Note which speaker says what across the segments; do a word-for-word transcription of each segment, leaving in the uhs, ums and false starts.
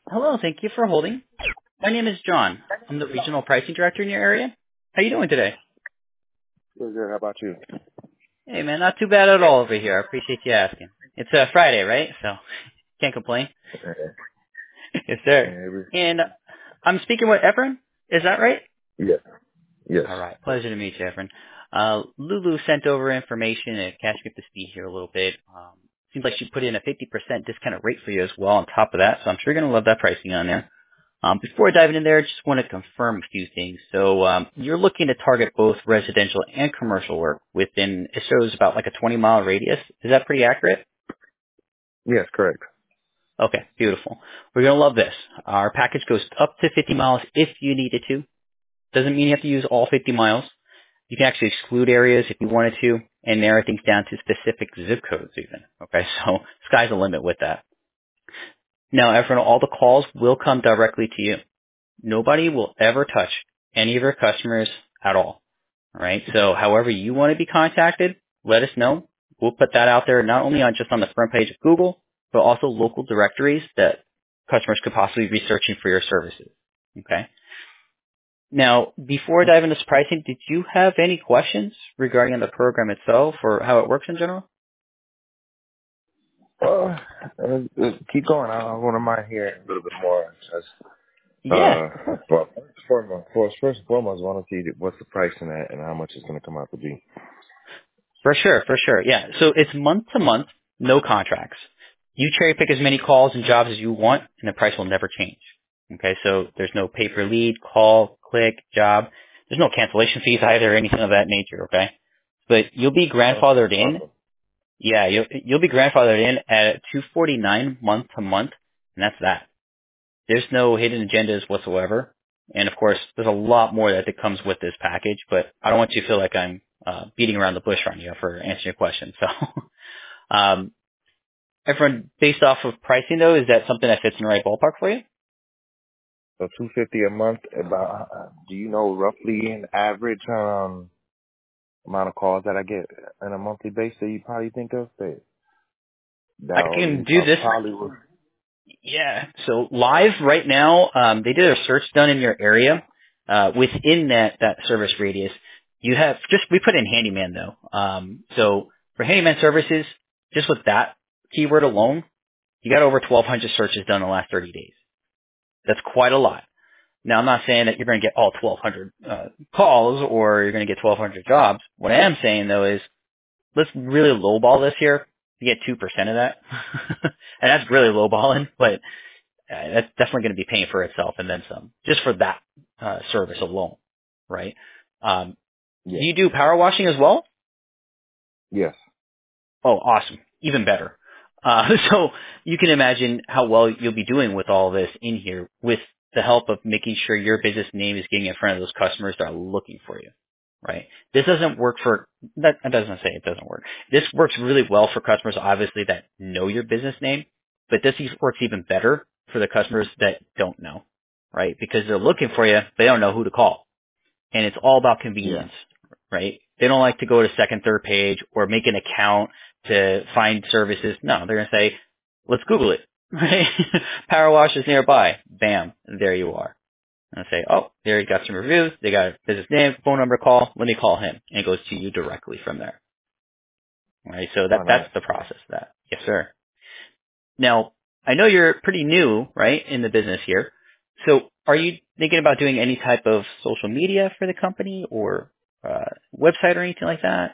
Speaker 1: Hello, thank you for holding. My name is John. I'm the regional pricing director in your area. How you doing today?
Speaker 2: Good, good. How about you?
Speaker 1: Hey man, not too bad at all over here. I appreciate you asking. It's uh, Friday, right? So can't complain. Yes, sir.
Speaker 2: Every,
Speaker 1: And I'm speaking with Efren. Is that right?
Speaker 2: yes, yes.
Speaker 1: All right. Pleasure to meet you, Efren. Uh, Lulu sent over information and catch me up to speed here a little bit. Um, seems like she put in a fifty percent discounted rate for you as well on top of that, so I'm sure you're going to love that pricing on there. Um, before diving in there, I just want to confirm a few things. So um, you're looking to target both residential and commercial work within, it shows about like a twenty mile radius. Is that pretty accurate?
Speaker 2: Yes, correct.
Speaker 1: Okay, beautiful. We're going to love this. Our package goes up to fifty miles if you needed to. Doesn't mean you have to use all fifty miles. You can actually exclude areas if you wanted to and narrow things down to specific zip codes even. Okay, so sky's the limit with that. Now, Efren, all the calls will come directly to you. Nobody will ever touch any of your customers at all. All right. So however you want to be contacted, let us know. We'll put that out there not only on just on the front page of Google, but also local directories that customers could possibly be searching for your services. Okay. Now, before I dive into this pricing, did you have any questions regarding the program itself or how it works in general?
Speaker 2: Uh, uh, uh, keep going. I, I wouldn't mind hearing a little bit more. Just,
Speaker 1: Yeah.
Speaker 2: uh, well, first and foremost, first first and foremost, I want to see what's the price in that and how much it's going to come out to be.
Speaker 1: For sure, for sure. Yeah. So it's month to month, no contracts. You cherry pick as many calls and jobs as you want, and the price will never change. Okay, so there's no pay per lead, call, click, job. There's no cancellation fees either or anything of that nature, okay? But you'll be
Speaker 2: Oh,
Speaker 1: grandfathered in.
Speaker 2: awesome.
Speaker 1: Yeah, you'll, you'll be grandfathered in at two forty-nine month to month, and that's that. There's no hidden agendas whatsoever. And of course, there's a lot more that comes with this package, but I don't want you to feel like I'm uh, beating around the bush on you for answering your question. So, um, everyone, based off of pricing though, is that something that fits in the right ballpark for you?
Speaker 2: So two fifty a month. About, uh, do you know roughly an average um amount of calls that I get on a monthly basis that you probably think of that
Speaker 1: I
Speaker 2: that
Speaker 1: can do
Speaker 2: I
Speaker 1: this.
Speaker 2: probably would?
Speaker 1: Yeah. So live right now, um, they did a search done in your area. Uh, within that, that service radius, you have just, we put in handyman though. Um, so for handyman services, just with that keyword alone, you got over twelve hundred searches done in the last thirty days. That's quite a lot. Now, I'm not saying that you're going to get all twelve hundred uh, calls or you're going to get twelve hundred jobs. What I am saying, though, is let's really lowball this here. You get two percent of that. And that's really lowballing, but uh, that's definitely going to be paying for itself and then some, just for that uh, service alone, right? Um,
Speaker 2: Yeah.
Speaker 1: do you do power washing as well?
Speaker 2: Yes.
Speaker 1: Oh, awesome. Even better. Uh, so you can imagine how well you'll be doing with all this in here with the help of making sure your business name is getting in front of those customers that are looking for you, right? This doesn't work for, that, that doesn't say it doesn't work. This works really well for customers, obviously, that know your business name, but this e- works even better for the customers that don't know, right? Because they're looking for you, they don't know who to call and it's all about
Speaker 2: Yeah.
Speaker 1: convenience, right? They don't like to go to second, third page or make an account to find services. No, they're going to say, let's Google it, right? Power wash is nearby. Bam, there you are. And I say, oh, there you got some reviews. They got a business name, phone number, call. Let me call him. And it goes to you directly from there, right? So
Speaker 2: Oh,
Speaker 1: that,
Speaker 2: nice.
Speaker 1: that's the process of that. Yes, sir. Now, I know you're pretty new, right, in the business here. So are you thinking about doing any type of social media for the company or uh, website or anything like that?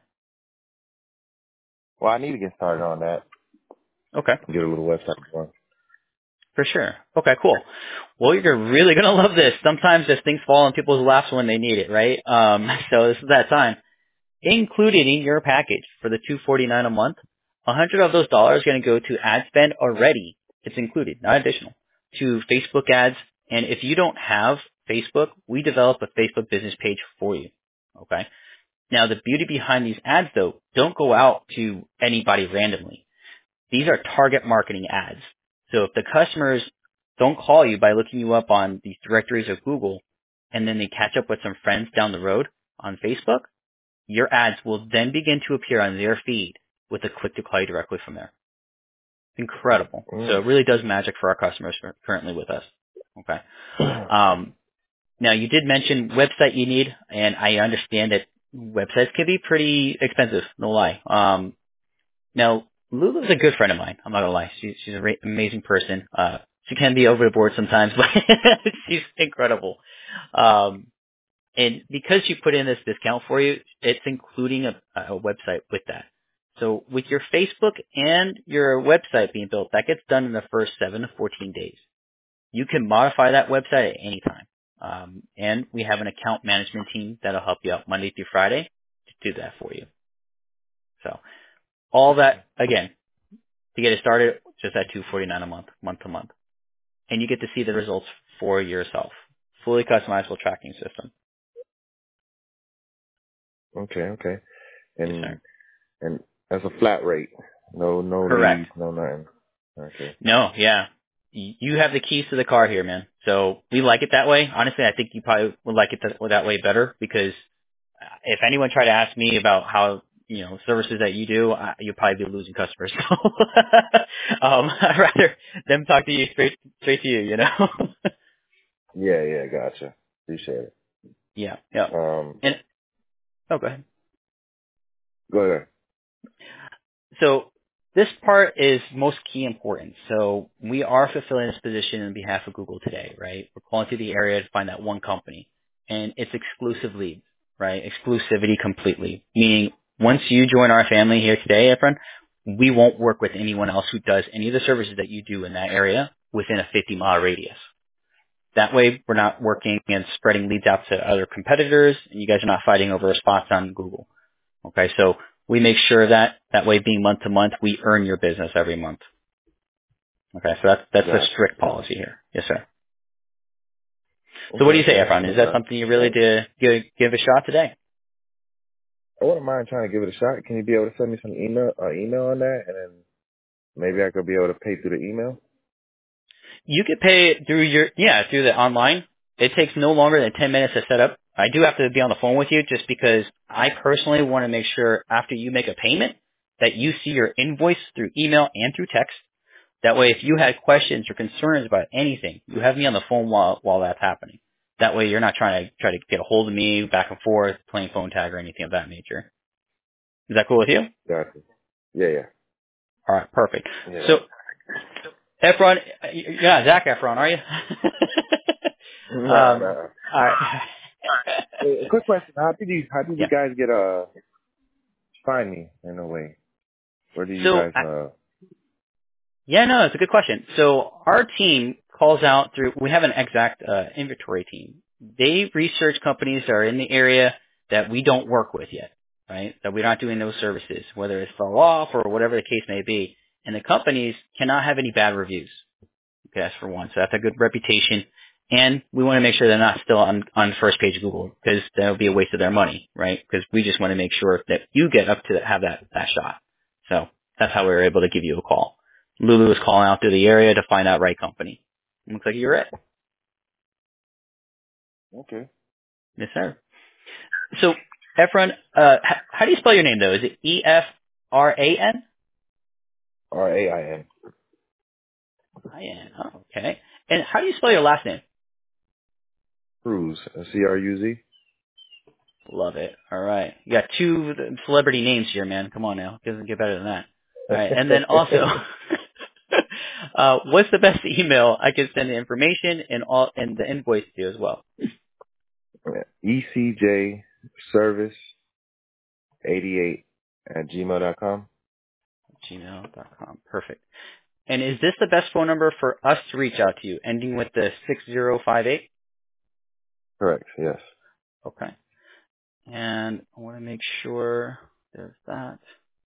Speaker 2: Well, I need to get started on that.
Speaker 1: Okay,
Speaker 2: Get a little website going.
Speaker 1: for sure. Okay, cool. Well, you're really going to love this. Sometimes just things fall in people's laps when they need it, right? Um, so this is that time. Included in your package for the two forty-nine a month, one hundred of those dollars are going to go to ad spend already. It's included, not additional, to Facebook ads. And if you don't have Facebook, we develop a Facebook business page for you. Okay. Now the beauty behind these ads though, don't go out to anybody randomly. These are target marketing ads. So if the customers don't call you by looking you up on these directories of Google and then they catch up with some friends down the road on Facebook, your ads will then begin to appear on their feed with a click to call you directly from there. incredible.
Speaker 2: Mm.
Speaker 1: So it really does magic for our customers currently with us. Okay. Um, now you did mention website you need, and I understand that websites can be pretty expensive. No lie. Um, now Lulu's a good friend of mine. I'm not gonna lie. She's she's an ra- amazing person. Uh, she can be over the board sometimes, but she's incredible. Um, and because she put in this discount for you, it's including a, a website with that. So with your Facebook and your website being built, that gets done in the first seven to fourteen days. You can modify that website at any time. Um, and we have an account management team that'll help you out Monday through Friday to do that for you. So all that, again, to get it started, just at two hundred forty-nine dollars a month, month to month. And you get to see the results for yourself. Fully customizable tracking system.
Speaker 2: Okay, okay.
Speaker 1: Yes,
Speaker 2: And
Speaker 1: sir.
Speaker 2: and that's a flat rate. No no
Speaker 1: Correct.
Speaker 2: leads, no nothing. Okay.
Speaker 1: No, yeah. Y- You have the keys to the car here, man. So we like it that way. Honestly, I think you probably would like it that, that way better because if anyone tried to ask me about how, you know, services that you do, I, you'll probably be losing customers. So, um, I'd rather them talk to you straight, straight to you, you know?
Speaker 2: Yeah, yeah, gotcha. Appreciate it.
Speaker 1: Yeah, yeah.
Speaker 2: Um
Speaker 1: And, oh, go ahead.
Speaker 2: go ahead.
Speaker 1: So this part is most key important. So we are fulfilling this position on behalf of Google today, right? We're calling through the area to find that one company. And it's exclusive leads, right? Exclusivity completely. Meaning once you join our family here today, Efren, we won't work with anyone else who does any of the services that you do in that area within a fifty mile radius. That way we're not working and spreading leads out to other competitors and you guys are not fighting over spots on Google. Okay, so we make sure that that way being month to month, we earn your business every month. Okay, so that's that's a
Speaker 2: Gotcha.
Speaker 1: strict policy here. Yes, sir. So
Speaker 2: Okay,
Speaker 1: what do you say,
Speaker 2: okay.
Speaker 1: Efron? Is that
Speaker 2: Uh,
Speaker 1: something you really did give, give a shot today?
Speaker 2: I wouldn't mind trying to give it a shot. Can you be able to send me some email uh, email on that and then maybe I could be able to pay through the email?
Speaker 1: You could pay it through your yeah through the online. It takes no longer than ten minutes to set up. I do have to be on the phone with you just because I personally want to make sure after you make a payment that you see your invoice through email and through text. That way, if you had questions or concerns about anything, you have me on the phone while while that's happening. That way, you're not trying to try to get a hold of me back and forth, playing phone tag or anything of that nature. Is that cool with you?
Speaker 2: Gotcha. Yeah, yeah.
Speaker 1: All right, perfect.
Speaker 2: Yeah.
Speaker 1: So, Efron, you're not Zach Efron, are you?
Speaker 2: Nah,
Speaker 1: um,
Speaker 2: nah.
Speaker 1: all right.
Speaker 2: Hey, a quick question. How did you how did you
Speaker 1: Yeah.
Speaker 2: guys get uh find me in a way? Where did you
Speaker 1: So,
Speaker 2: guys uh
Speaker 1: yeah, no, it's a good question. So our team calls out through, we have an exact uh, inventory team. They research companies that are in the area that we don't work with yet, right? That we're not doing those services, whether it's fell off or whatever the case may be. And the companies cannot have any bad reviews. Okay, that's for one. So that's a good reputation. And we want to make sure they're not still on, on first page of Google because that would be a waste of their money, right? Because we just want to make sure that you get up to have that, that shot. So that's how we were able to give you a call. Lulu was calling out through the area to find that right company. Looks like you're it.
Speaker 2: Okay.
Speaker 1: Yes, sir. So, Efron, uh, h- how do you spell your name though? Is it E F R A N?
Speaker 2: R A I N.
Speaker 1: I N. Oh, okay. And how do you spell your last name?
Speaker 2: Cruz. C R U Z.
Speaker 1: Love it. All right. You got two celebrity names here, man. Come on now. Doesn't get better than that. All right. And then also, uh, what's the best email I can send the information and all and the invoice to as well?
Speaker 2: E C J service eighty eight at gmail dot com.
Speaker 1: gmail dot com. Perfect. And is this the best phone number for us to reach out to you, ending with the six zero five eight?
Speaker 2: Correct, yes.
Speaker 1: Okay. And I want to make sure there's that.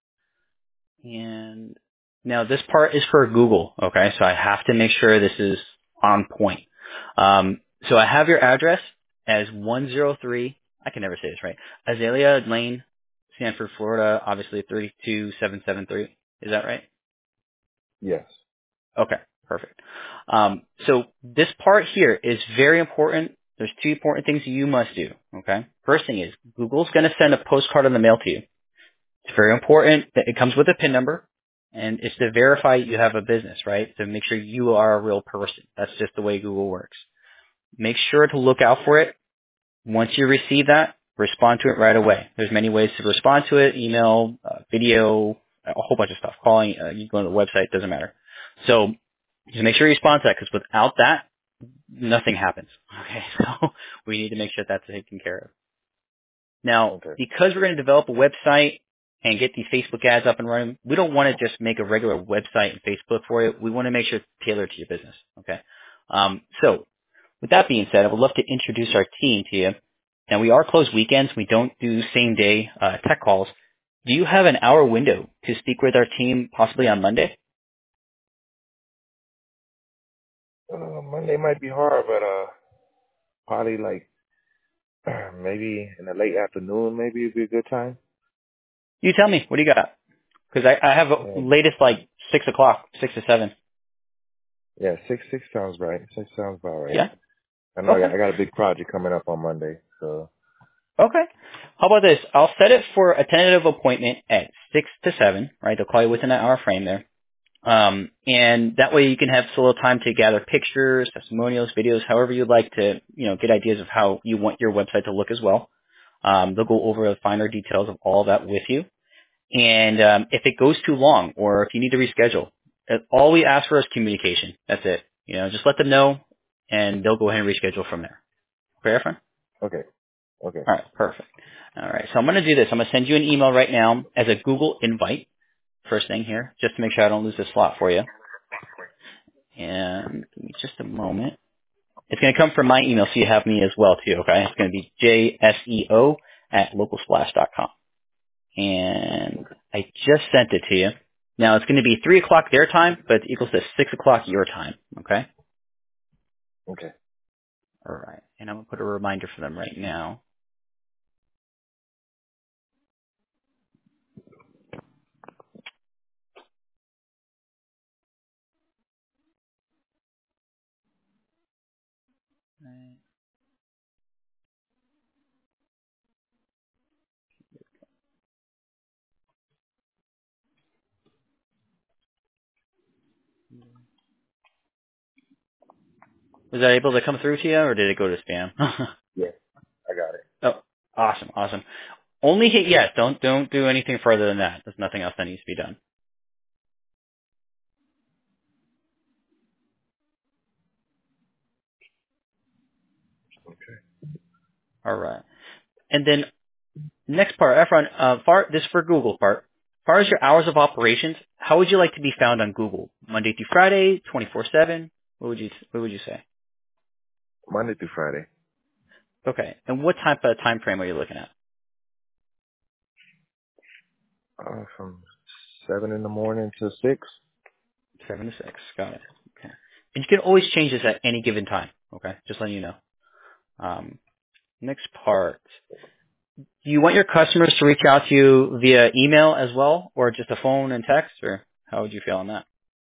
Speaker 1: And now this part is for Google, okay? So I have to make sure this is on point. Um, so I have your address as one oh three, I can never say this right, Azalea Lane, Sanford, Florida, obviously three two seven seven three. Is that right?
Speaker 2: Yes.
Speaker 1: Okay, perfect. Um, so this part here is very important. There's two important things you must do, okay? First thing is Google's going to send a postcard in the mail to you. It's very important that it comes with a PIN number. And it's to verify you have a business, right? To make sure you are a real person. That's just the way Google works. Make sure to look out for it. Once you receive that, respond to it right away. There's many ways to respond to it: email, uh, video, a whole bunch of stuff. Calling, uh, you go to the website, doesn't matter. So just make sure you respond to that, because without that, nothing happens. Okay, so we need to make sure that's taken care of. Now,
Speaker 2: Okay.
Speaker 1: because we're going to develop a website and get these Facebook ads up and running, we don't want to just make a regular website and Facebook for you. We want to make sure it's tailored to your business. Okay. Um, so with that being said, I would love to introduce our team to you. Now, we are closed weekends. We don't do same day uh, tech calls. Do you have an hour window to speak with our team possibly on Monday?
Speaker 2: Uh, Monday might be hard, but uh, probably like maybe in the late afternoon, maybe it'd be a good time.
Speaker 1: You tell me. What do you got? Because I, I have a
Speaker 2: Yeah,
Speaker 1: latest like six o'clock, six to seven.
Speaker 2: yeah, six six sounds right. Six sounds about right.
Speaker 1: Yeah.
Speaker 2: I know I
Speaker 1: Okay.
Speaker 2: got, I got a big project coming up on Monday, so
Speaker 1: Okay. How about this? I'll set it for a tentative appointment at six to seven, right? They'll call you within an hour frame there. Um, and that way you can have a little time to gather pictures, testimonials, videos, however you'd like to, you know, get ideas of how you want your website to look as well. Um, they'll go over the finer details of all that with you. And um, if it goes too long or if you need to reschedule, uh, all we ask for is communication. That's it. You know, just let them know, and they'll go ahead and reschedule from there. Okay, friend?
Speaker 2: okay, okay,
Speaker 1: All right, perfect. All right, so I'm going to do this. I'm going to send you an email right now as a Google invite, first thing here, just to make sure I don't lose this slot for you. And give me just a moment. It's going to come from my email, so you have me as well, too, okay? It's going to be J S E O at localsplash dot com. And I just sent it to you. Now, it's going to be three o'clock their time, but it equals to six o'clock your time, okay?
Speaker 2: okay.
Speaker 1: All right, and I'm going to put a reminder for them right now. Was that able to come through to you, or did it go to spam?
Speaker 2: Yeah, I got it.
Speaker 1: Oh, awesome, awesome. Only hit yes. Don't don't do anything further than that. There's nothing else that needs to be done. All right. And then next part, Efron, uh, far, this for Google part. As far as your hours of operations, how would you like to be found on Google? Monday through Friday, twenty-four seven? What would you What would you say?
Speaker 2: Monday through Friday,
Speaker 1: Okay. And what type of time frame are you looking at?
Speaker 2: uh, from seven in the morning to six.
Speaker 1: Seven to six. Got it. Okay. And you can always change this at any given time. Okay. Just letting you know. Um, next part. Do you want your customers to reach out to you via email as well, or just a phone and text, or how would you feel on that?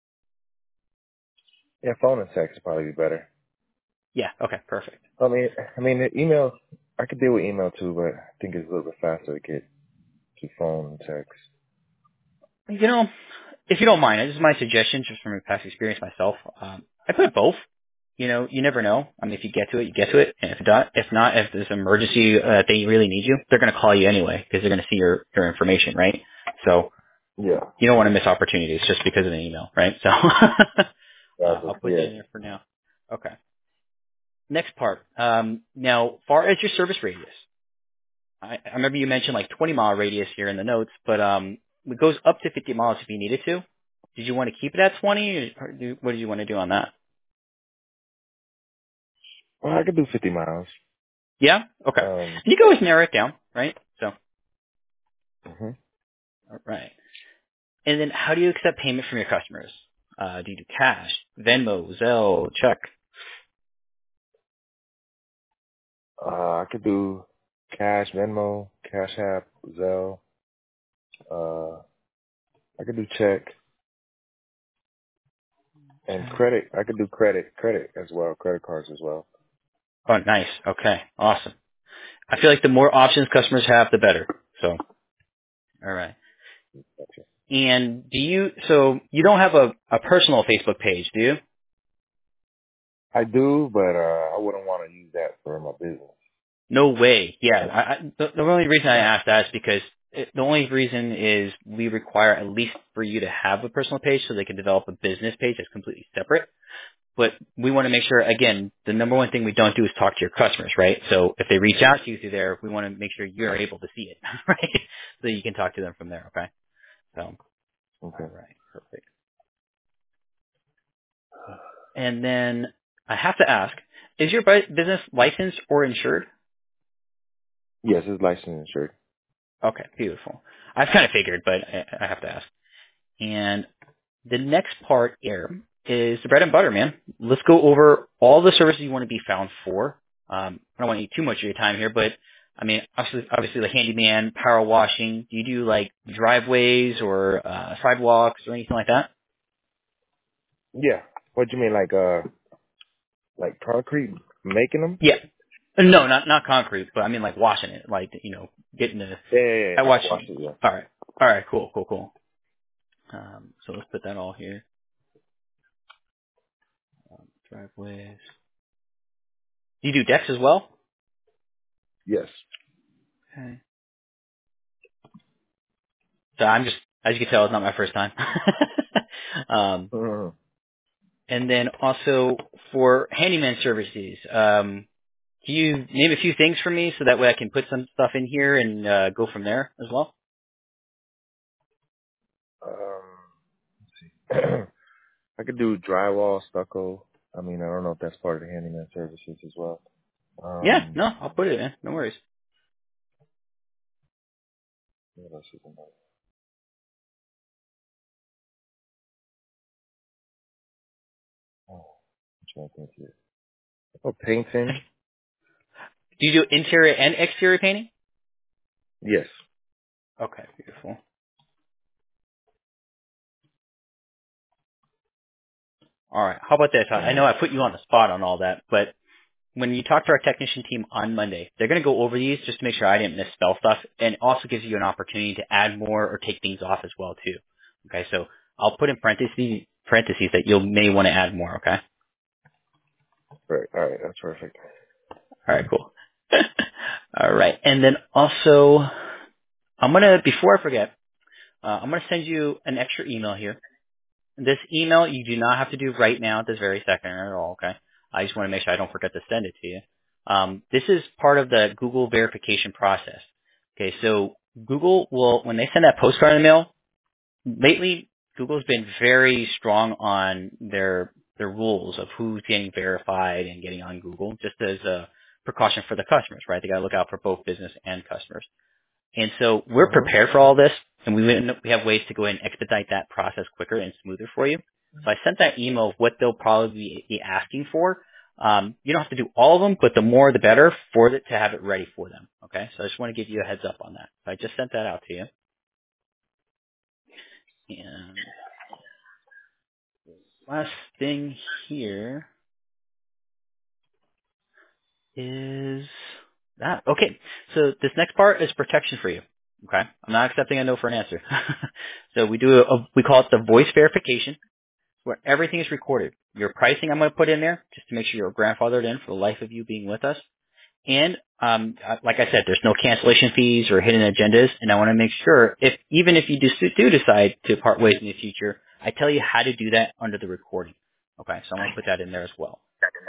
Speaker 2: Yeah, phone and text would probably be better.
Speaker 1: Yeah. Okay. Perfect.
Speaker 2: I mean, I mean, the email, I could deal with email too, but I think it's a little bit faster to get to phone and text.
Speaker 1: You know, if you don't mind, this is my suggestion, just from my past experience myself. Um, I put both. You know, you never know. I mean, if you get to it, you get to it. And if not, if not, if there's an emergency uh, they really need you, they're going to call you anyway because they're going to see your your information, right? So
Speaker 2: Yeah,
Speaker 1: you don't want to miss opportunities just because of an email, right? So uh,
Speaker 2: gotcha.
Speaker 1: I'll put you
Speaker 2: Yeah.
Speaker 1: in there for now. Okay. Next part. Um, now, far as your service radius, I, I remember you mentioned like twenty mile radius here in the notes, but um, it goes up to fifty miles if you needed to. Did you want to keep it at twenty, or do, what did you want to do on that?
Speaker 2: Well, I could do fifty miles.
Speaker 1: Yeah? Okay.
Speaker 2: Um,
Speaker 1: And you can always narrow it down, right? So,
Speaker 2: hmm
Speaker 1: all right. And then how do you accept payment from your customers? Uh, do you do cash, Venmo, Zelle, check?
Speaker 2: uh, I could do Cash, Venmo, Cash App, Zelle. Uh, I could do check and
Speaker 1: Check.
Speaker 2: credit. I could do credit, credit as well, credit cards as well.
Speaker 1: Oh, nice. Okay. Awesome. I feel like the more options customers have, the better. So, all right.
Speaker 2: Gotcha.
Speaker 1: And do you, so you don't have a, a personal Facebook page, do you?
Speaker 2: I do, but uh, I wouldn't want to use that for my business.
Speaker 1: No way. Yeah. I, I, the, the only reason I asked that is because it, the only reason is we require at least for you to have a personal page so they can develop a business page that's completely separate. But we want to make sure, again, the number one thing we don't do is talk to your customers, right? So if they reach out to you through there, we want to make sure you're able to see it, right? So you can talk to them from there, okay? So,
Speaker 2: Okay.
Speaker 1: all right, perfect. And then I have to ask, is your bu- business licensed or insured?
Speaker 2: Yes, it's licensed and insured.
Speaker 1: Okay, beautiful. I kind of figured, but I, I have to ask. And the next part here is the bread and butter, man. Let's go over all the services you want to be found for. Um, I don't want to eat too much of your time here, but I mean, obviously, obviously the handyman, power washing. Do you do like driveways or uh, sidewalks or anything like that?
Speaker 2: Yeah. What do you mean, like uh, like concrete making them?
Speaker 1: Yeah. No, not not concrete, but I mean like washing it, like you know, getting the.
Speaker 2: Yeah, yeah, yeah.
Speaker 1: I
Speaker 2: I
Speaker 1: watch.
Speaker 2: can wash it. Yeah.
Speaker 1: All right, all right, cool, cool, cool. Um, so let's put that all here. Um, driveways. Do you do decks as well?
Speaker 2: Yes.
Speaker 1: Okay. So I'm just, as you can tell, it's not my first time. um,
Speaker 2: Mm-hmm.
Speaker 1: and then also for handyman services, um, can you name a few things for me so that way I can put some stuff in here and uh, go from there as well?
Speaker 2: Um, I could do drywall, stucco. I mean, I don't know if that's part of the handyman services as well.
Speaker 1: Yeah,
Speaker 2: Um,
Speaker 1: no, I'll put it in. No worries.
Speaker 2: what else is in there? Oh, I'm trying to think here. Oh, painting.
Speaker 1: Do you do interior and exterior painting?
Speaker 2: Yes.
Speaker 1: Okay, beautiful. All right. How about this? I I
Speaker 2: And
Speaker 1: know I put you on the spot on all that, but when you talk to our technician team on Monday, they're going to go over these just to make sure I didn't misspell stuff, and it also gives you an opportunity to add more or take things off as well too. Okay, so I'll put in parentheses parentheses that you may want to add more. Okay.
Speaker 2: right, all right, that's perfect.
Speaker 1: All right. Cool. All right, and then also I'm gonna before I forget, uh, I'm gonna send you an extra email here. This email you do not have to do right now at this very second at all, okay? I just want to make sure I don't forget to send it to you. Um, this is part of the Google verification process. Okay, so Google will, when they send that postcard in the mail, lately Google's been very strong on their their rules of who's getting verified and getting on Google, just as a precaution for the customers, right? They got to look out for both business and customers. And so we're
Speaker 2: Mm-hmm.
Speaker 1: prepared for all this, and we we have ways to go ahead and expedite that process quicker and smoother for you. So I sent that email of what they'll probably be asking for. Um, you don't have to do all of them, but the more the better for it to have it ready for them. Okay, so I just want to give you a heads up on that. So I just sent that out to you. And last thing here is that. Okay, so this next part is protection for you. Okay, I'm not accepting a no for an answer. So we do a, a we call it the voice verification, where everything is recorded. Your pricing I'm going to put in there just to make sure you're grandfathered in for the life of you being with us. And um, uh, like I said, there's no cancellation fees or hidden agendas. And I want to make sure, if even if you do, do decide to part ways in the future, I tell you how to do that under the recording. Okay, so I'm going to put that in there as well.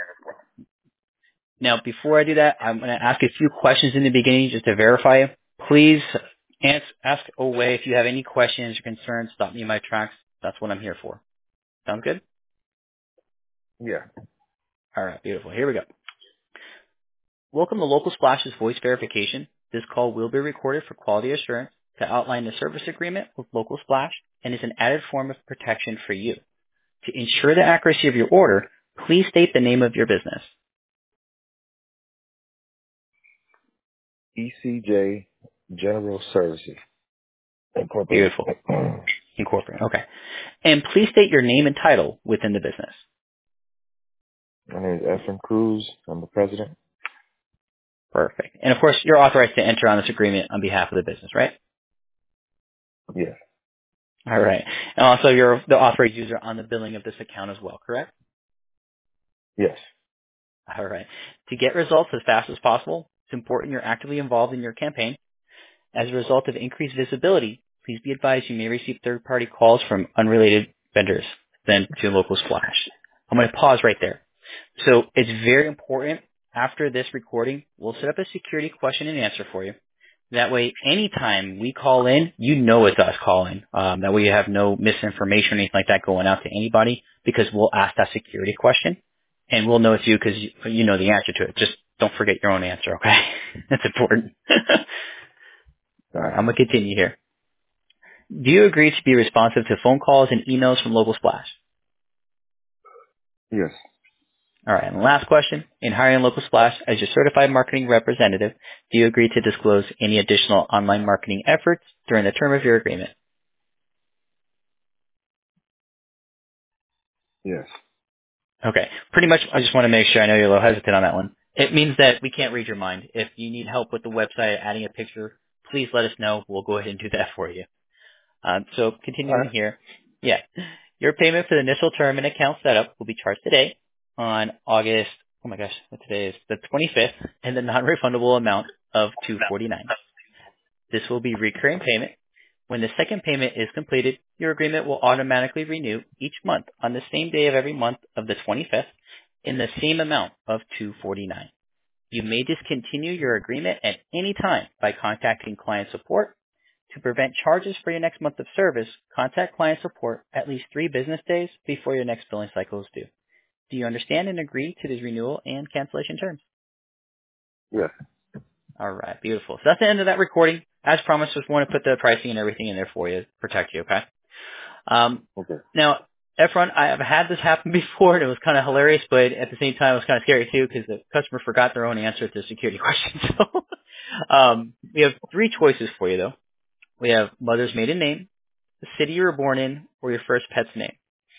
Speaker 1: Now, before I do that, I'm going to ask a few questions in the beginning just to verify you. Please ask, ask away if you have any questions or concerns. Stop me in my tracks. That's what I'm here for. Sounds good?
Speaker 2: Yeah.
Speaker 1: All right, beautiful. Here we go. Welcome to Local Splash's voice verification. This call will be recorded for quality assurance to outline the service agreement with Local Splash and is an added form of protection for you. To ensure the accuracy of your order, please state the name of your business.
Speaker 2: E C J General Services Incorporated.
Speaker 1: Beautiful. Incorporate. Okay. And please state your name and title within the business.
Speaker 2: My name is Efren Cruz. I'm the president.
Speaker 1: Perfect. And of course, you're authorized to enter on this agreement on behalf of the business, right?
Speaker 2: Yes.
Speaker 1: All right. And also, you're the authorized user on the billing of this account as well, correct?
Speaker 2: Yes.
Speaker 1: All right. To get results as fast as possible, it's important you're actively involved in your campaign. As a result of increased visibility, please be advised you may receive third-party calls from unrelated vendors than to local splash. I'm going to pause right there. So it's very important after this recording, we'll set up a security question and answer for you. That way, anytime we call in, you know it's us calling. Um, that way you have no misinformation or anything like that going out to anybody because we'll ask that security question and we'll know it's you because you, you know the answer to it. Just don't forget your own answer, okay? That's important. All right, I'm going to continue here. Do you agree to be responsive to phone calls and emails from Local Splash?
Speaker 2: Yes.
Speaker 1: All right, and the last question. In hiring Local Splash as your certified marketing representative, do you agree to disclose any additional online marketing efforts during the term of your agreement?
Speaker 2: Yes.
Speaker 1: Okay, pretty much I just want to make sure I know you're a little hesitant on that one. It means that we can't read your mind. If you need help with the website, adding a picture, please let us know. We'll go ahead and do that for you. Um, so
Speaker 2: All
Speaker 1: continuing
Speaker 2: right.
Speaker 1: here. Yeah. Your payment for the initial term and account setup will be charged today on August, oh my gosh, what today is? The twenty-fifth, and the non-refundable amount of two hundred forty-nine dollars. This will be recurring payment. When the second payment is completed, your agreement will automatically renew each month on the same day of every month of the twenty-fifth in the same amount of two hundred forty-nine dollars. You may discontinue your agreement at any time by contacting client support. To prevent charges for your next month of service, contact client support at least three business days before your next billing cycle is due. Do you understand and agree to these renewal and cancellation terms?
Speaker 2: Yes.
Speaker 1: All right, beautiful. So that's the end of that recording. As promised, just want to put the pricing and everything in there for you, protect you, okay? Um,
Speaker 2: Okay.
Speaker 1: now, Efron, I have had this happen before, and it was kind of hilarious, but at the same time, it was kind of scary too because the customer forgot their own answer to the security question. So um, we have three choices for you, though. We have mother's maiden name, the city you were born in, or your first pet's name.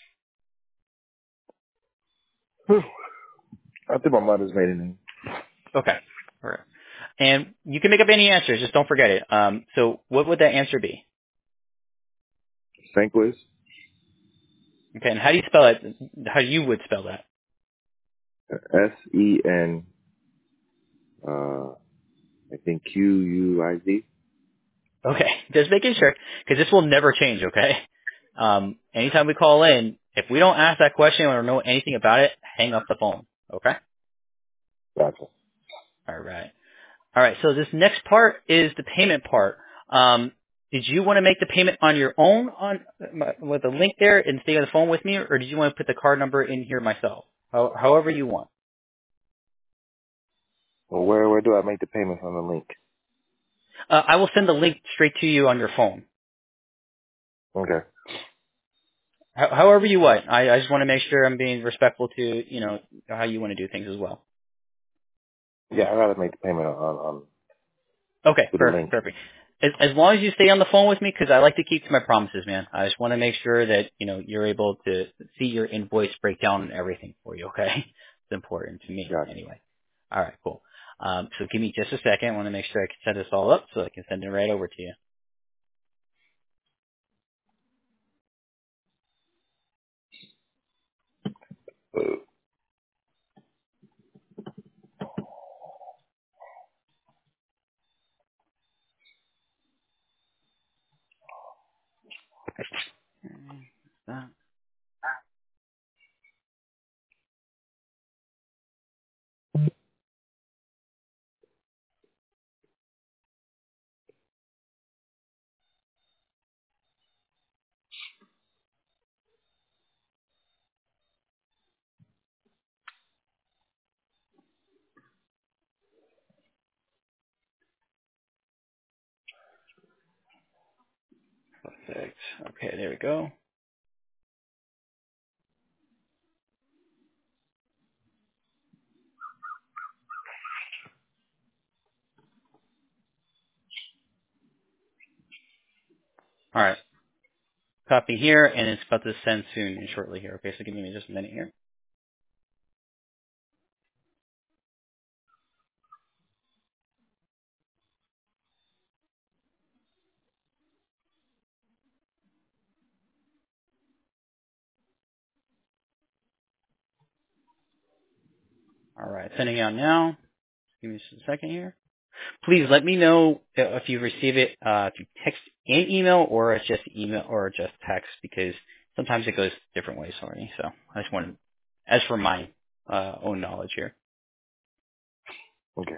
Speaker 2: Whew. I think my mother's maiden name.
Speaker 1: Okay. All right. And you can make up any answers, just don't forget it. Um, so what would that answer be?
Speaker 2: Senquist.
Speaker 1: Okay, and how do you spell it? How you would spell that?
Speaker 2: S E N. Uh, I think Q U I Z.
Speaker 1: Okay, just making sure, because this will never change, okay? Um, anytime we call in, if we don't ask that question or know anything about it, hang up the phone, okay?
Speaker 2: Gotcha.
Speaker 1: All right. All right, so this next part is the payment part. Um, did you want to make the payment on your own on with a link there and stay on the phone with me, or did you want to put the card number in here myself? How, however you want.
Speaker 2: Well, where where do I make the payments on the link?
Speaker 1: Uh, I will send the link straight to you on your phone.
Speaker 2: Okay.
Speaker 1: Ho- however you want. I, I just want to make sure I'm being respectful to, you know, how you want to do things as well.
Speaker 2: Yeah, I'd rather make the payment on on
Speaker 1: Okay,
Speaker 2: through the
Speaker 1: perfect,
Speaker 2: link.
Speaker 1: perfect. As, as long as you stay on the phone with me, because I like to keep to my promises, man. I just want to make sure that, you know, you're able to see your invoice breakdown and everything for you, okay? It's important to me,
Speaker 2: Gotcha.
Speaker 1: anyway. All right, cool. Um, so give me just a second. I want to make sure I can set this all up so I can send it right over to you.
Speaker 2: Uh,
Speaker 1: Uh, Perfect. Okay, there we go. All right. Copy here, and it's about to send soon and shortly here. Okay, so give me just a minute here. All right, sending it out now. Give me just a second here. Please let me know if you receive it uh, through text and email, or it's just email or just text, because sometimes it goes different ways for me. So I just want to, as for my uh, own knowledge here.
Speaker 2: Okay.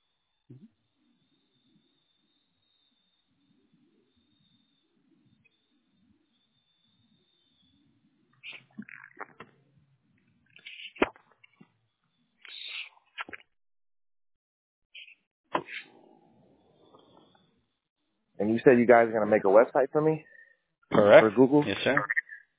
Speaker 2: And you said you guys are gonna make a website for me
Speaker 1: Correct.
Speaker 2: for Google?
Speaker 1: Yes, sir.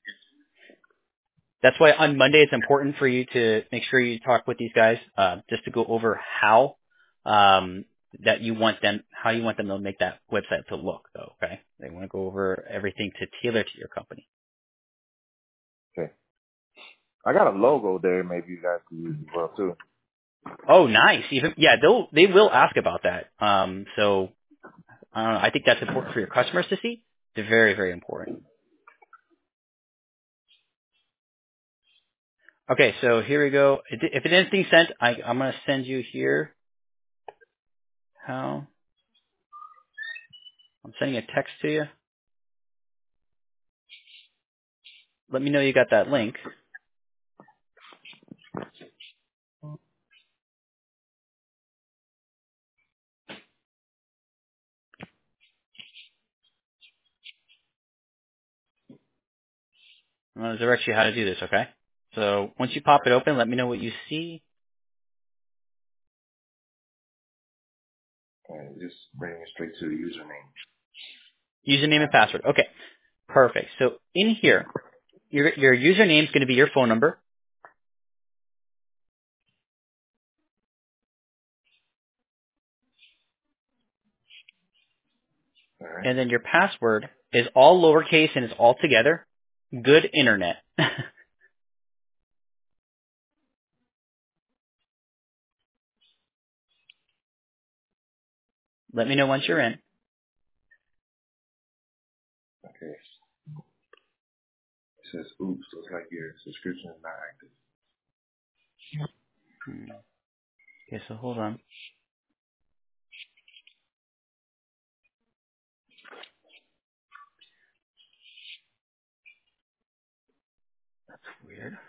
Speaker 1: That's why on Monday it's important for you to make sure you talk with these guys, uh, just to go over how um, that you want them, how you want them to make that website to look. Though, okay? They want to go over everything to tailor to your company.
Speaker 2: Okay. I got a logo there. Maybe you guys can use as well too.
Speaker 1: Oh, nice. Even yeah, they'll they will ask about that. Um, so I don't know. I think that's important for your customers to see. They're very very important. Okay, so here we go. If if it anything sent, I, I'm gonna send you here. How? I'm sending a text to you. Let me know you got that link. I'm gonna direct you how to do this. Okay. So once you pop it open, let me know what you see.
Speaker 2: And just bring it straight to the username.
Speaker 1: Username and password. Okay. Perfect. So in here, your your username is going to be your phone number.
Speaker 2: All right.
Speaker 1: And then your password is all lowercase and it's all together. Good internet. Let me know once you're in.
Speaker 2: Okay. It says, oops, looks like your subscription is not active.
Speaker 1: Hmm. Okay, so hold on. That's weird.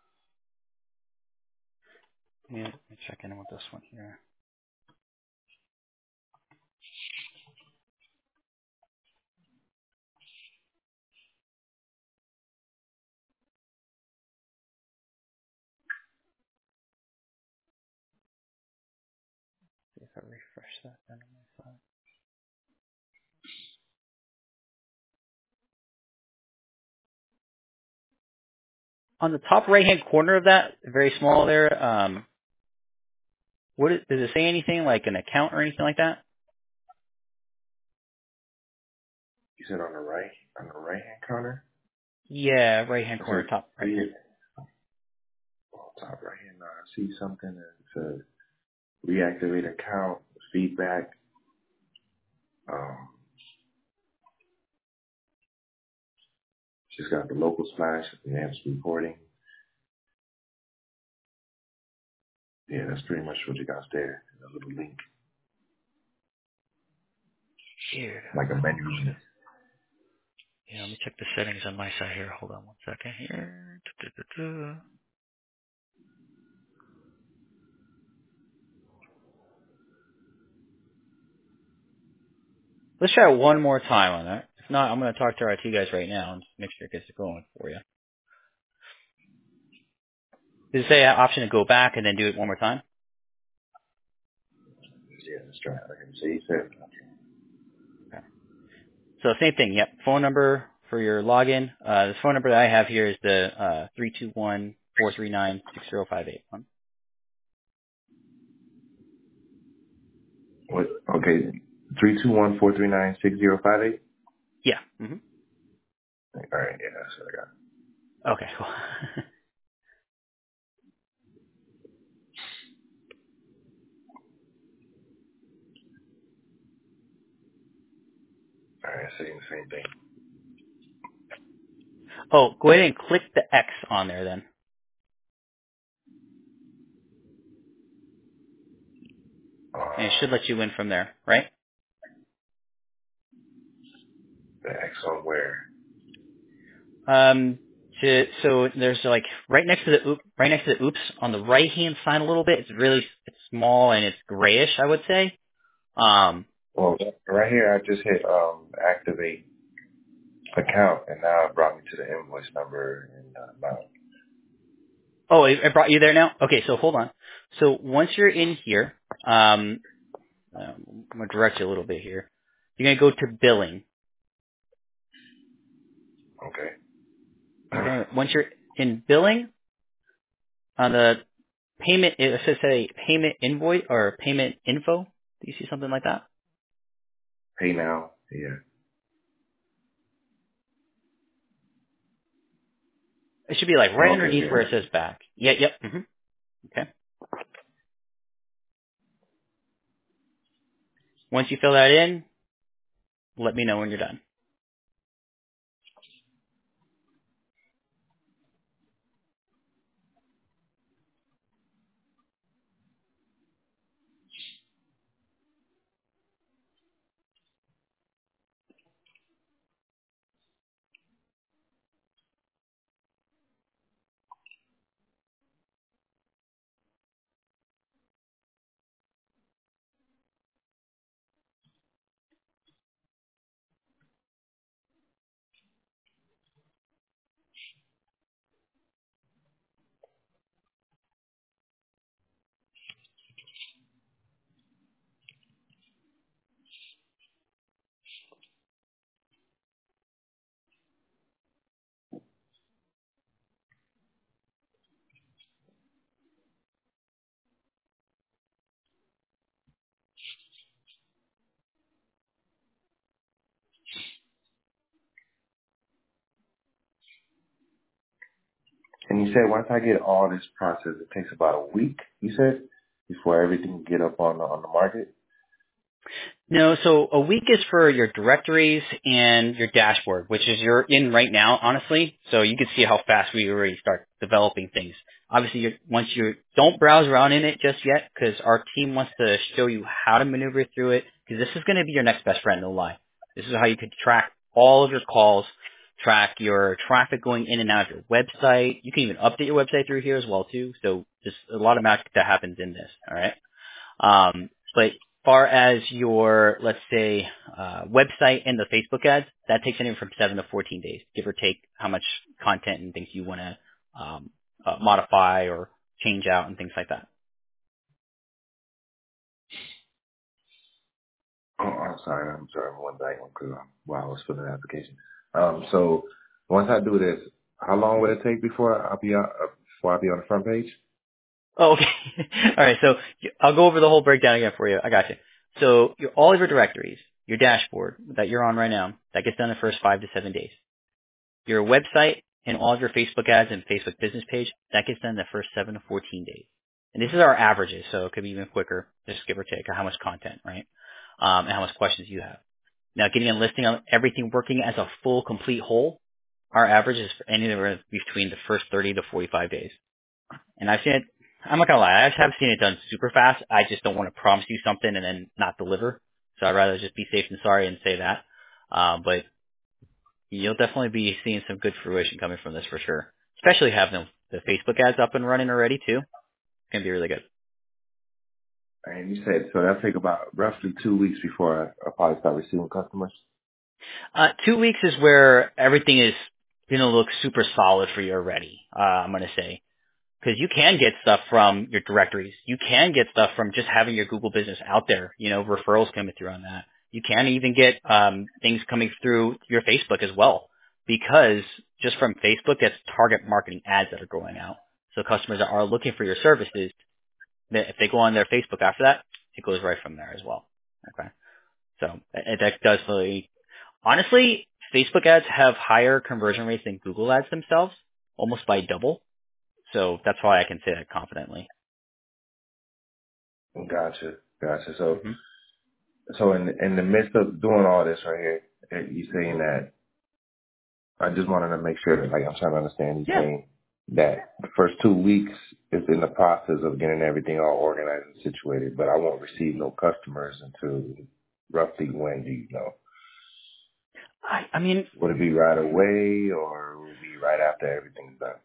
Speaker 1: Yeah, let me check in with this one here. See if I refresh that then on my side. On the top right hand corner of that, very small there, um, what is, does it say anything like an account or anything like that?
Speaker 2: You said on the right, on the right hand corner?
Speaker 1: Yeah, right hand
Speaker 2: It
Speaker 1: corner,
Speaker 2: says,
Speaker 1: top right.
Speaker 2: yeah. Oh, top right hand. Now I see something that says reactivate account, feedback. Um, she's got the local splash, enhanced reporting. Yeah, that's pretty much what you got there. A little link,
Speaker 1: Weird.
Speaker 2: like a menu link.
Speaker 1: Yeah, let me check the settings on my side here. Hold on one second here. Du-du-du-du. Let's try it one more time on that. If not, I'm going to talk to our I T guys right now and make sure it gets it going for you. Does it say an option to go back and then do it one more time?
Speaker 2: Yeah, let's try it. Like I say, you said,
Speaker 1: Okay. So same thing. Yep. Phone number for your login. Uh, the phone number that I have here is the uh, three two one, four three nine, six zero five eight one.
Speaker 2: what? Okay, three two one four three nine six zero five eight.
Speaker 1: Yeah. Mm-hmm.
Speaker 2: All right, yeah, that's what I got.
Speaker 1: Okay, cool.
Speaker 2: All right, saying the same thing.
Speaker 1: Oh, go ahead and click the X on there then. and it should let you in from there, right?
Speaker 2: Back somewhere.
Speaker 1: Um, to, so there's like right next to the oop, right next to the oops on the right hand side a little bit. It's really it's small and it's grayish, I would say. Um,
Speaker 2: Well, right here, I just hit um activate account, and now it brought me to the invoice number and uh, amount.
Speaker 1: oh, it, it brought you there now. Okay, so hold on. So once you're in here, um, um, I'm gonna direct you a little bit here. You're gonna go to billing.
Speaker 2: Okay.
Speaker 1: Okay, once you're in billing on the payment, it says say payment invoice or payment info. Do you see something like that?
Speaker 2: Pay now. Yeah.
Speaker 1: It should be like right
Speaker 2: Okay.
Speaker 1: underneath where it
Speaker 2: Yeah.
Speaker 1: says back. Yeah, yep. hmm Okay. Once you fill that in, let me know when you're done.
Speaker 2: And you said once I get all this process, it takes about a week. You said before everything can get up on the on the market.
Speaker 1: No, so a week is for your directories and your dashboard, which is you're in right now, honestly. So you can see how fast we already start developing things. Obviously, you're, once you don't browse around in it just yet, because our team wants to show you how to maneuver through it, because this is going to be your next best friend, no lie. This is how you can track all of your calls, track your traffic going in and out of your website. You can even update your website through here as well too. So just a lot of magic that happens in this. All right. Um, but far as your, let's say, uh, website and the Facebook ads, that takes anywhere from seven to fourteen days, give or take how much content and things you want to um, uh, modify or change out and things like that.
Speaker 2: Oh, I'm sorry. I'm sorry. I went back because while I was filling the application. Um. So once I do this, how long will it take before I'll be on, uh, before I be on the front page?
Speaker 1: Oh, okay. All right. So I'll go over the whole breakdown again for you. I got you. So your, all of your directories, your dashboard that you're on right now, that gets done in the first five to seven days. Your website and all of your Facebook ads and Facebook business page, that gets done in the first seven to fourteen days. And this is our averages, so it could be even quicker, just give or take, or how much content, right? Um, and how much questions you have. Now, getting a listing on everything working as a full, complete whole, our average is anywhere between the first thirty to forty-five days. And I've seen it, I'm not gonna lie, I have seen it done super fast. I just don't want to promise you something and then not deliver. So I'd rather just be safe than sorry and say that. Um, but you'll definitely be seeing some good fruition coming from this for sure. Especially having the, the Facebook ads up and running already too. It's gonna be really good.
Speaker 2: And you said so that'll take about roughly two weeks before I, I'll probably start receiving customers.
Speaker 1: Uh, two weeks is where everything is gonna look super solid for you already. Uh, I'm gonna say. Because you can get stuff from your directories. You can get stuff from just having your Google business out there. You know, referrals coming through on that. You can even get um, things coming through your Facebook as well. Because just from Facebook, that's target marketing ads that are going out. So customers that are looking for your services, that if they go on their Facebook after that, it goes right from there as well. Okay. So uh, that does really, honestly, Facebook ads have higher conversion rates than Google ads themselves, almost by double. So that's why I can say that confidently.
Speaker 2: Gotcha. Gotcha. So
Speaker 1: hmm
Speaker 2: so in in the midst of doing all this right here, eh, you saying that I just wanted to make sure that like I'm trying to understand you
Speaker 1: Yeah.
Speaker 2: saying. that the first two weeks is in the process of getting everything all organized and situated, but I won't receive no customers until roughly when, do you know?
Speaker 1: I, I mean,
Speaker 2: Would it be right away or would it be right after everything's done?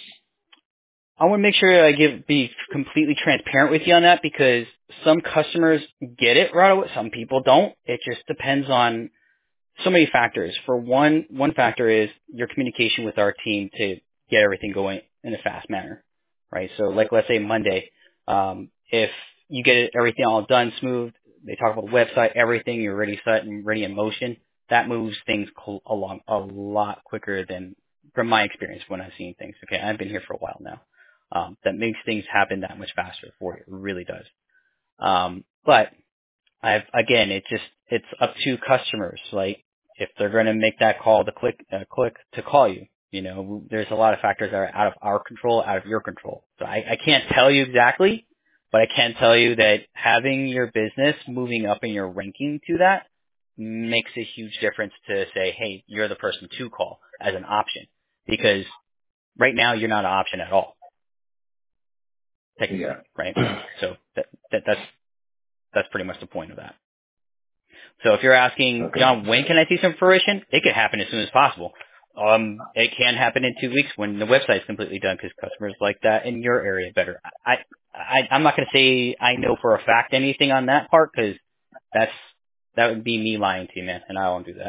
Speaker 1: I want to make sure I give be completely transparent with you on that because some customers get it right away, some people don't. It just depends on so many factors. For one, one factor is your communication with our team to get everything going in a fast manner, right? So like let's say Monday, um, if you get it, everything all done smooth, they talk about the website, everything, you're ready set and ready in motion, that moves things cl- along a lot quicker than from my experience when I've seen things. Okay, I've been here for a while now. Um, that makes things happen that much faster for you. It really does. Um, but I've again, it just it's up to customers. Like if they're going to make that call to click uh, click to call you, you know, there's a lot of factors that are out of our control, out of your control. So I, I can't tell you exactly, but I can tell you that having your business moving up in your ranking to that makes a huge difference to say, hey, you're the person to call as an option because right now you're not an option at all, technically, right?
Speaker 2: Yeah.
Speaker 1: So that, that that's that's pretty much the point of that. So if you're asking,
Speaker 2: Okay.
Speaker 1: John, when can I see some fruition? It could happen as soon as possible. Um, it can happen in two weeks when the website's completely done because customers like that in your area better. I, I, I'm not going to say I know for a fact anything on that part because that's, that would be me lying to you, man, and I won't do that.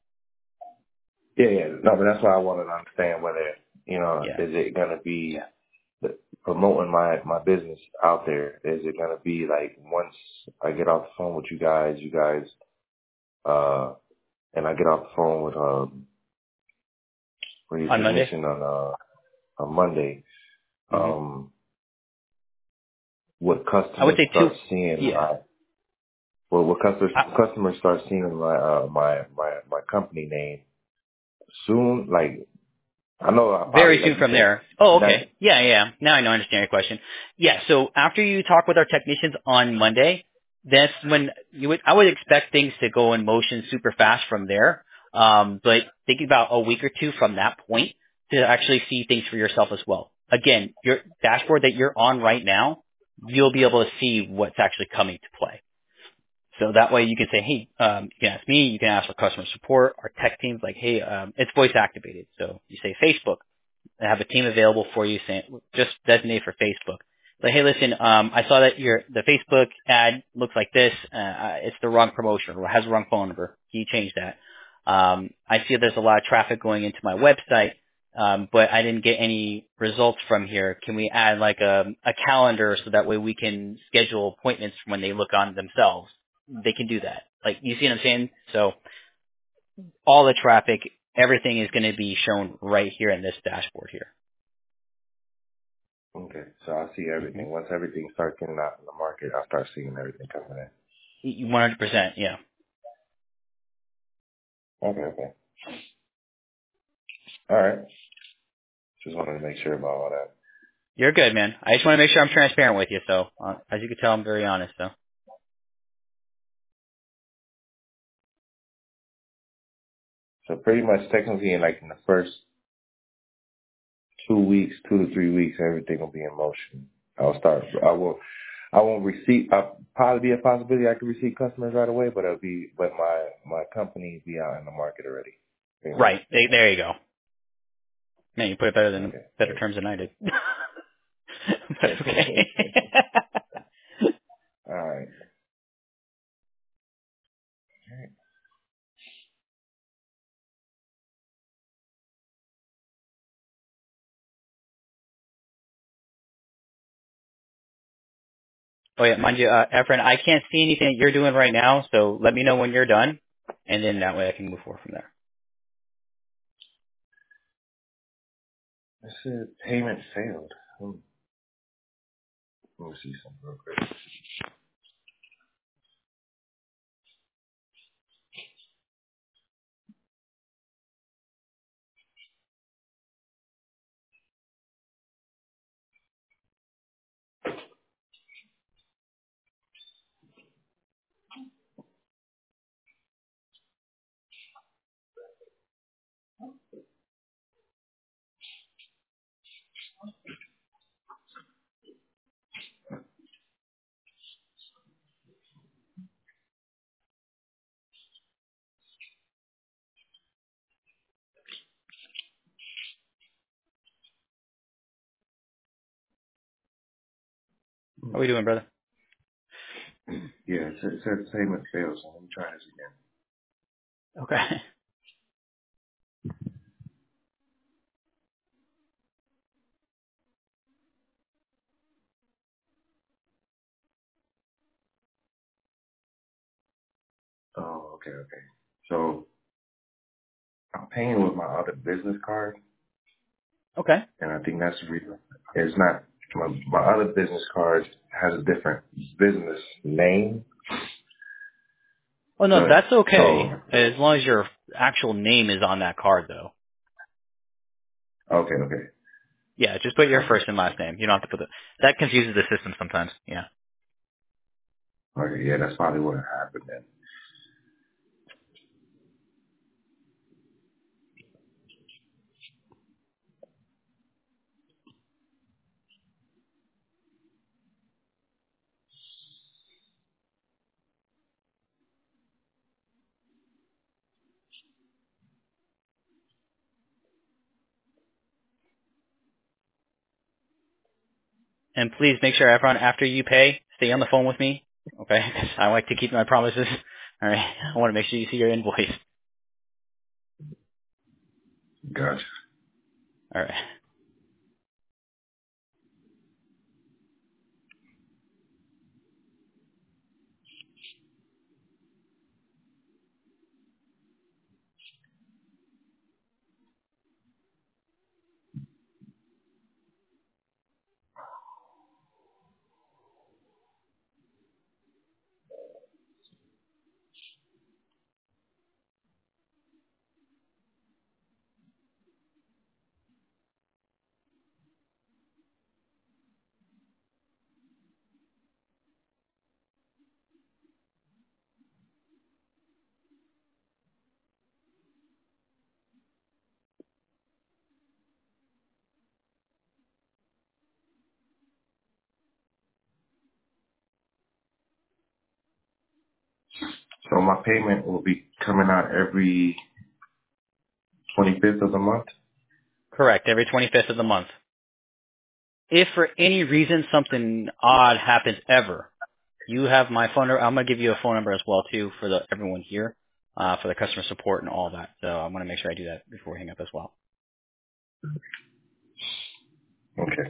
Speaker 2: Yeah, yeah. No, but that's why I wanted to understand whether, you know,
Speaker 1: Yeah.
Speaker 2: is it going to be the, promoting my, my business out there? Is it going to be like once I get off the phone with you guys, you guys, uh, and I get off the phone with, um, with your
Speaker 1: On Monday?
Speaker 2: technician on, uh, on Monday,
Speaker 1: hmm
Speaker 2: um, would
Speaker 1: I would
Speaker 2: customers
Speaker 1: say two.
Speaker 2: start seeing
Speaker 1: Yeah.
Speaker 2: my, well, would customers,
Speaker 1: I,
Speaker 2: customers start seeing my, uh, my, my, my company name soon? Like, I know I
Speaker 1: Very
Speaker 2: probably,
Speaker 1: soon
Speaker 2: like you
Speaker 1: from
Speaker 2: said,
Speaker 1: there. Oh,
Speaker 2: not,
Speaker 1: okay. Yeah, yeah. Now I know, I understand your question. Yeah, so after you talk with our technicians on Monday, that's when you would, I would expect things to go in motion super fast from there. Um, but think about a week or two from that point to actually see things for yourself as well. Again, your dashboard that you're on right now, you'll be able to see what's actually coming to play. So that way you can say, hey, um, you can ask me, you can ask our customer support, our tech teams, like, hey, um, it's voice activated. So you say Facebook. I have a team available for you saying, just designate for Facebook. Like, hey, listen, um, I saw that your the Facebook ad looks like this. Uh, uh, it's the wrong promotion or has the wrong phone number. Can you change that? Um, I see there's a lot of traffic going into my website, um, but I didn't get any results from here. Can we add like a, a calendar so that way we can schedule appointments when they look on themselves? They can do that. Like, you see what I'm saying? So all the traffic, everything is going to be shown right here in this dashboard here.
Speaker 2: okay, so I see
Speaker 1: hmm
Speaker 2: everything. Once everything starts getting out in the market, I'll start seeing everything coming
Speaker 1: one hundred percent, yeah.
Speaker 2: in. Okay, okay. All right. Just wanted to make sure about all that.
Speaker 1: You're good, man. I just want to make sure I'm transparent with you. So, uh, as you can tell, I'm very honest, though.
Speaker 2: So pretty much technically in like in the first two weeks, two to three weeks, everything will be in motion. I'll start, I will, I won't receive, I'll probably be a possibility I could receive customers right away, but it'll be, but my, my company will be out in the market already. Pretty much.
Speaker 1: Right. There there you go. Man, you put it better than better
Speaker 2: Okay.
Speaker 1: terms than I did. But okay.
Speaker 2: All right.
Speaker 1: Oh yeah, mind you, uh, Efren, I can't see anything that you're doing right now, so let me know when you're done, and then that way I can move forward from there.
Speaker 2: This is payment failed. Hmm. Let me see something real quick.
Speaker 1: How we doing, brother?
Speaker 2: Yeah, it said, it said payment failed, so let me try this again.
Speaker 1: Okay.
Speaker 2: Oh, okay, okay. So I'm paying with my other business card,
Speaker 1: Okay.
Speaker 2: and I think that's the reason. It's not my, my other business card has a different business name.
Speaker 1: Oh
Speaker 2: So,
Speaker 1: no, that's
Speaker 2: so
Speaker 1: okay as long as your actual name is on that card, though.
Speaker 2: okay, okay,
Speaker 1: Yeah, just put your
Speaker 2: okay,
Speaker 1: first and last name. You don't have to put the. That confuses the system sometimes. Yeah.
Speaker 2: okay. Yeah, that's probably what happened then.
Speaker 1: And please make sure everyone, after you pay, stay on the phone with me. Okay. 'Cause I like to keep my promises. All right. I want to make sure you see your invoice.
Speaker 2: Gotcha.
Speaker 1: All right.
Speaker 2: So my payment will be coming out every twenty-fifth of the month.
Speaker 1: Correct. Every twenty-fifth of the month. If for any reason something odd happens ever, you have my phone number. I'm going to give you a phone number as well, too, for the everyone here, uh, for the customer support and all that. So I'm going to make sure I do that before we hang up as well.
Speaker 2: Okay.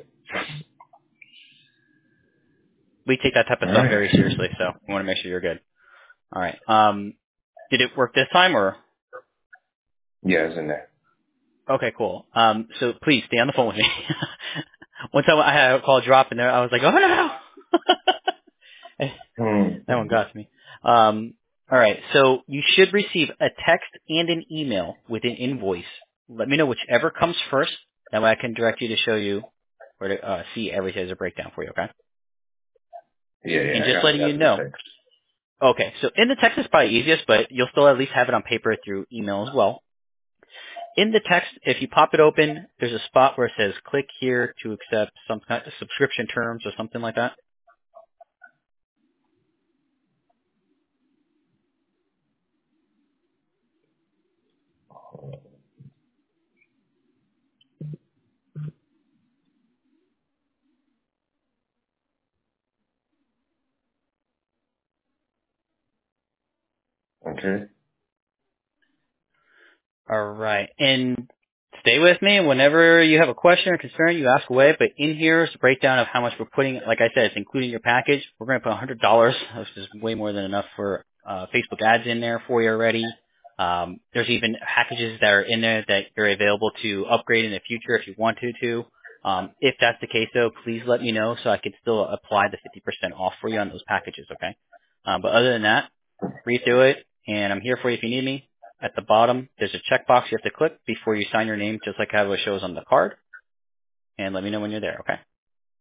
Speaker 1: We take that type of
Speaker 2: All
Speaker 1: stuff
Speaker 2: right.
Speaker 1: very seriously, so we want to make sure you're good. All right. Um, did it work this time, or?
Speaker 2: Yeah, it's in there.
Speaker 1: Okay, cool. Um, so please stay on the phone with me. One time I had a call drop in there, I was like, oh no! That one
Speaker 2: Hmm.
Speaker 1: got to me. Um, all right, so you should receive a text and an email with an invoice. Let me know whichever comes first. That way I can direct you to show you or to uh, see everything as a breakdown for you, okay?
Speaker 2: Yeah, yeah,
Speaker 1: And
Speaker 2: I
Speaker 1: just
Speaker 2: got, I
Speaker 1: letting you
Speaker 2: got the
Speaker 1: know.
Speaker 2: text.
Speaker 1: Okay, so in the text is probably easiest, but you'll still at least have it on paper through email as well. In the text, if you pop it open, there's a spot where it says click here to accept some kind of subscription terms or something like that.
Speaker 2: Okay.
Speaker 1: All right. And stay with me. Whenever you have a question or concern, you ask away. But in here is a breakdown of how much we're putting. Like I said, it's including your package. We're going to put one hundred dollars, which is way more than enough for uh, Facebook ads in there for you already. Um, there's even packages that are in there that are available to upgrade in the future if you want to. to. Um, if that's the case, though, please let me know so I can still apply the fifty percent off for you on those packages, okay? Uh, but other than that, read through it, and I'm here for you if you need me. At the bottom, there's a checkbox you have to click before you sign your name, just like how it shows on the card. And let me know when you're there, okay?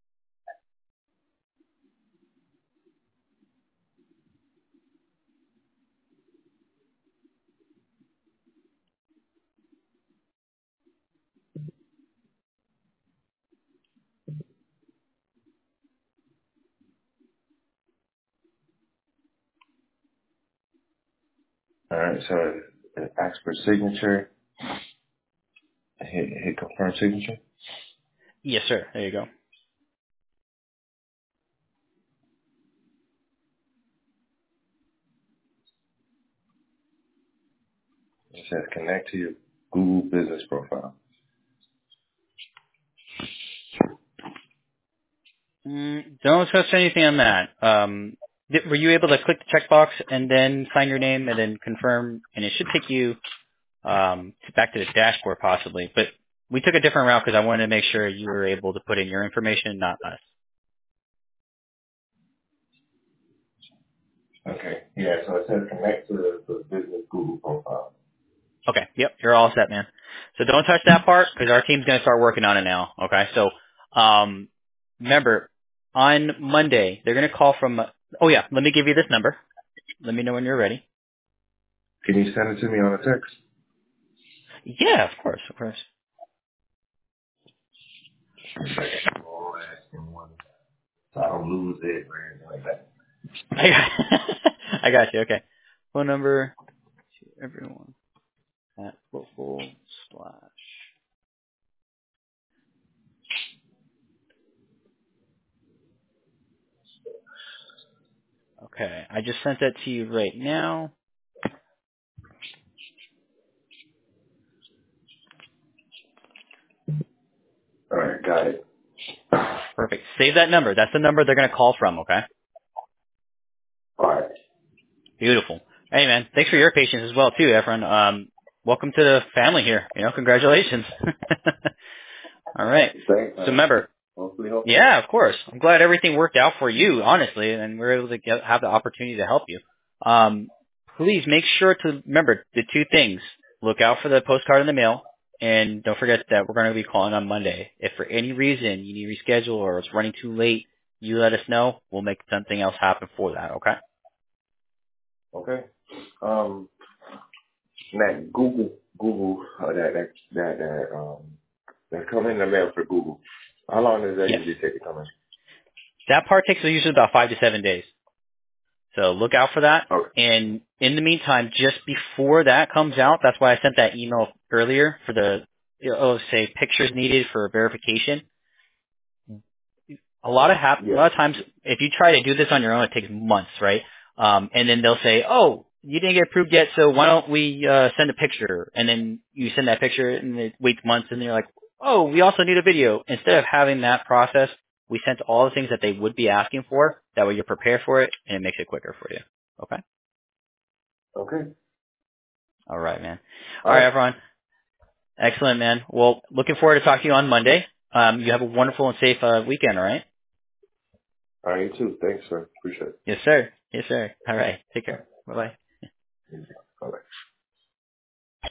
Speaker 2: All right. So it asks for signature. Hit, hit confirm signature.
Speaker 1: Yes, sir. There you go.
Speaker 2: says connect to your Google business profile.
Speaker 1: Mm, don't touch anything on that. Um, th- were you able to click the checkbox and then sign your name and then confirm? And it should take you um, to back to the dashboard possibly. But we took a different route because I wanted to make sure you were able to put in your information, not us.
Speaker 2: Okay. Yeah, so it says connect to the, the business Google profile.
Speaker 1: Okay. Yep. You're all set, man. So don't touch that part because our team's going to start working on it now. Okay. So um, remember, on Monday they're going to call from. Oh yeah. Let me give you this number. Let me know when you're ready.
Speaker 2: Can you send it to me on a text?
Speaker 1: Yeah, of course, of course.
Speaker 2: All that in one, so I don't lose it or anything like that.
Speaker 1: I got, I got you. Okay. Phone number to everyone at local slash. Okay. I just sent that to you right now.
Speaker 2: All right, got it.
Speaker 1: Perfect. Save that number. That's the number they're going to call from. Okay.
Speaker 2: All right.
Speaker 1: Beautiful. Hey man, thanks for your patience as well too, Efren. Um, welcome to the family here. You know, congratulations. All right.
Speaker 2: Thanks,
Speaker 1: So
Speaker 2: man.
Speaker 1: remember,
Speaker 2: Hopefully, hopefully.
Speaker 1: yeah, of course. I'm glad everything worked out for you, honestly, and we're able to get, have the opportunity to help you. Um, please make sure to remember the two things. Look out for the postcard in the mail, and don't forget that we're going to be calling on Monday. If for any reason you need to reschedule or it's running too late, you let us know. We'll make something else happen for that, okay?
Speaker 2: Okay. Um, that Google, Google, uh, that, that, that, that, um, that come in the mail for Google. How long does that
Speaker 1: Yes.
Speaker 2: usually take to come in?
Speaker 1: That part takes usually about five to seven days. So look out for that.
Speaker 2: Okay.
Speaker 1: And in the meantime, just before that comes out, that's why I sent that email earlier for the, oh, say pictures needed for verification. A lot of hap- a
Speaker 2: Yeah.
Speaker 1: lot of times, if you try to do this on your own, it takes months, right? Um, and then they'll say, oh, you didn't get approved yet, so why don't we uh, send a picture? And then you send that picture, and it waits months, and they're like, oh, we also need a video. Instead of having that process, we sent all the things that they would be asking for. That way you're prepared for it, and it makes it quicker for you. Okay?
Speaker 2: Okay.
Speaker 1: All right, man.
Speaker 2: All
Speaker 1: All right,
Speaker 2: right.
Speaker 1: everyone. Excellent, man. Well, looking forward to talking to you on Monday. Um, you have a wonderful and safe uh, weekend, all right?
Speaker 2: All right, you too. Thanks, sir. Appreciate it.
Speaker 1: Yes, sir. Yes, sir. All right. Take
Speaker 2: All
Speaker 1: care. Bye-bye.
Speaker 2: right. Bye-bye.